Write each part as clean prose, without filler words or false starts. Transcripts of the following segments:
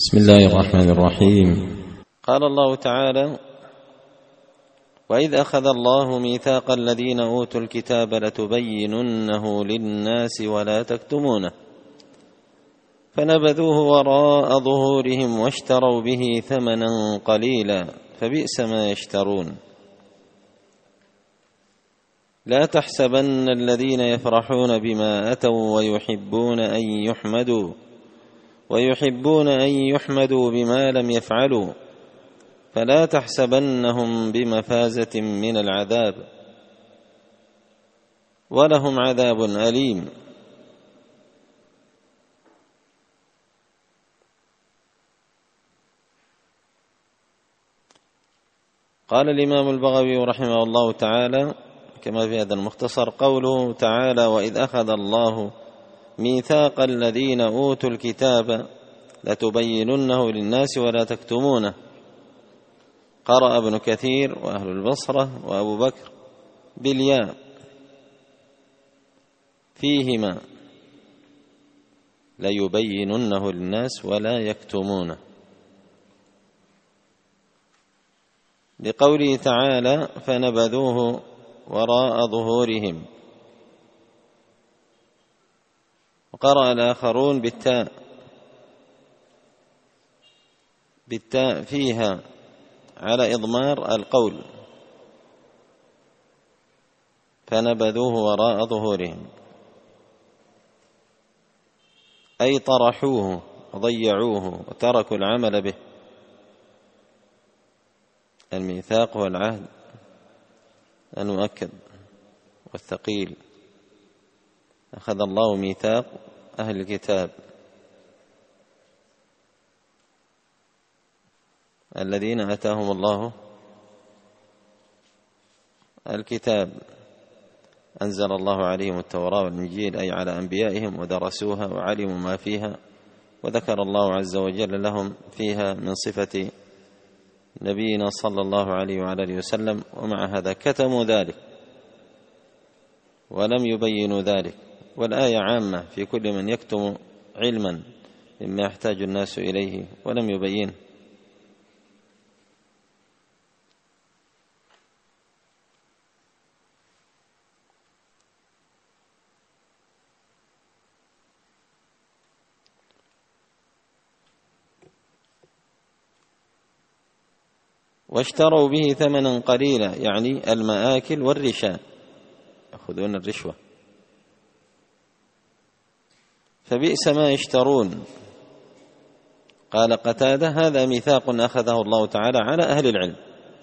بسم الله الرحمن الرحيم. قال الله تعالى: وإذ أخذ الله ميثاق الذين أوتوا الكتاب لتبيننه للناس ولا تكتمونه فنبذوه وراء ظهورهم واشتروا به ثمنا قليلا فبئس ما يشترون. لا تحسبن الذين يفرحون بما أتوا ويحبون أن يحمدوا بما لم يفعلوا فلا تحسبنهم بمفازة من العذاب ولهم عذاب أليم. قال الإمام البغوي رحمه الله تعالى كما في هذا المختصر: قوله تعالى: وإذ أخذ الله ميثاق الذين أوتوا الكتاب لتبيننه للناس ولا تكتمونه. قرأ ابن كثير وأهل البصرة وأبو بكر بالياء فيهما ليبيننه للناس ولا يكتمونه، لقوله تعالى: فنبذوه وراء ظهورهم. وقرأ الآخرون بالتاء فيها على إضمار القول، فنبذوه وراء ظهورهم أي طرحوه وضيعوه وتركوا العمل به. الميثاق هو العهد المؤكد والثقيل. أخذ الله ميثاق أهل الكتاب الذين آتاهم الله الكتاب، أنزل الله عليهم التوراة والإنجيل أي على أنبيائهم ودرسوها وعلموا ما فيها، وذكر الله عز وجل لهم فيها من صفة نبينا صلى الله عليه وعلى آله وسلم، ومع هذا كتموا ذلك ولم يبينوا ذلك. والآية عامة في كل من يكتم علما مما يحتاج الناس إليه ولم يبينه. واشتروا به ثمنا قليلا يعني المآكل والرشا، يأخذون الرشوة. فبئس ما يشترون. قال قتادة: هذا ميثاق أخذه الله تعالى على أهل العلم،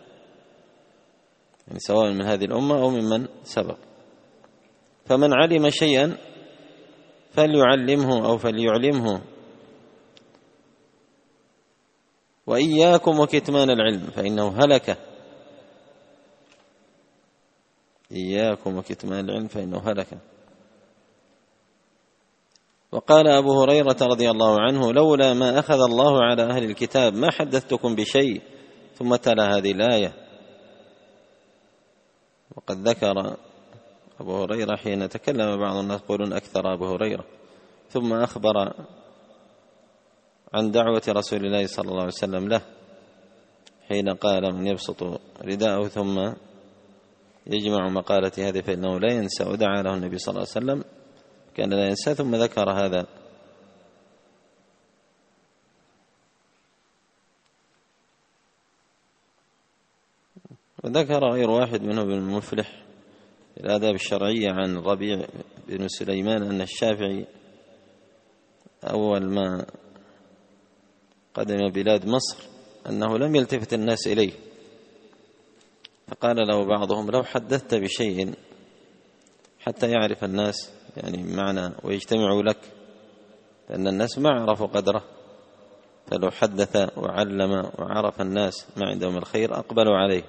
يعني سواء من هذه الأمة أو ممن سبق، فمن علم شيئا فليعلمه أو فليعلمه. وإياكم وكتمان العلم فإنه هلكة. إياكم وكتمان العلم فإنه هلكة. وقال أبو هريرة رضي الله عنه: لولا ما أخذ الله على أهل الكتاب ما حدثتكم بشيء. ثم تلا هذه الآية. وقد ذكر أبو هريرة حين تكلم بعض الناس يقولون أكثر أبو هريرة، ثم أخبر عن دعوة رسول الله صلى الله عليه وسلم له حين قال: من يبسط رداءه ثم يجمع مقالة هذه فإنه لا ينسى. ودعا له النبي صلى الله عليه وسلم كان لا ينسى، ثم ذكر هذا. وذكر غير واحد منه ابن المفلح الآداب الشرعية عن ربيع بن سليمان أن الشافعي أول ما قدم بلاد مصر أنه لم يلتفت الناس إليه، فقال له بعضهم: لو حدثت بشيء حتى يعرف الناس يعني معنى ويجتمعوا لك، لأن الناس ما عرفوا قدره، فلو حدث وعلم وعرف الناس ما عندهم الخير أقبلوا عليه.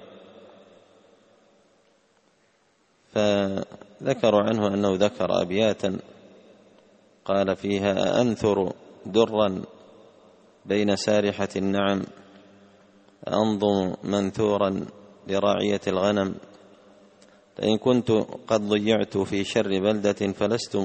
فذكروا عنه أنه ذكر أبياتا قال فيها: أنثر درا بين سارحة النعم، أنظم منثورا لراعية الغنم، لئن كنت قد ضيعت في شر بلدة فلست